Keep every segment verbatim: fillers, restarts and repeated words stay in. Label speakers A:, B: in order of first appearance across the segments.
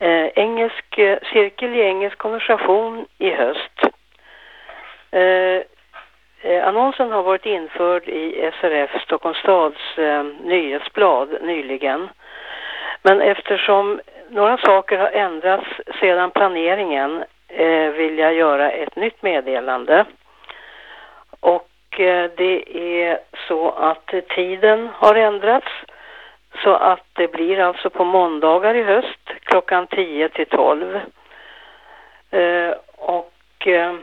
A: eh, engelsk eh, cirkel i engelsk konversation i höst. Eh, eh, annonsen har varit införd i S R F Stockholms stads eh, nyhetsblad nyligen. Men eftersom några saker har ändrats sedan planeringen eh, vill jag göra ett nytt meddelande. Och eh, det är så att tiden har ändrats så att det blir alltså på måndagar i höst klockan tio till tolv. Eh, och eh,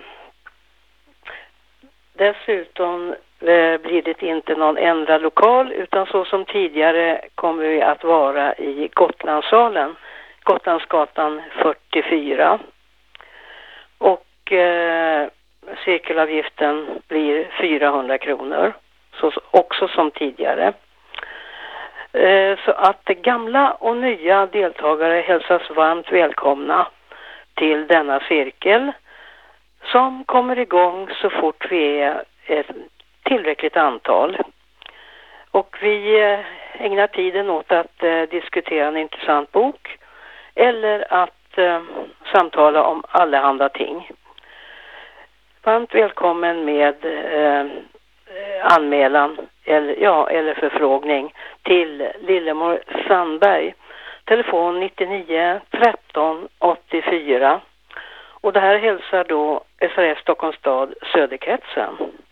A: dessutom eh, blir det inte någon ändrad lokal utan så som tidigare kommer vi att vara i Gotlandssalen, Gotlandsgatan fyrtiofyra. Och eh, cirkelavgiften blir fyrahundra kronor, så också som tidigare. Eh, så att gamla och nya deltagare hälsas varmt välkomna till denna cirkel som kommer igång så fort vi är ett tillräckligt antal. Och vi eh, ägnar tiden åt att eh, diskutera en intressant bok eller att eh, samtala om allehanda ting. Varmt välkommen med eh, anmälan eller, ja, eller förfrågning till Lillemor Sandberg. Telefon nittionio tretton åttiofyra. Och det här hälsar då S R F Stockholms stad Söderkretsen.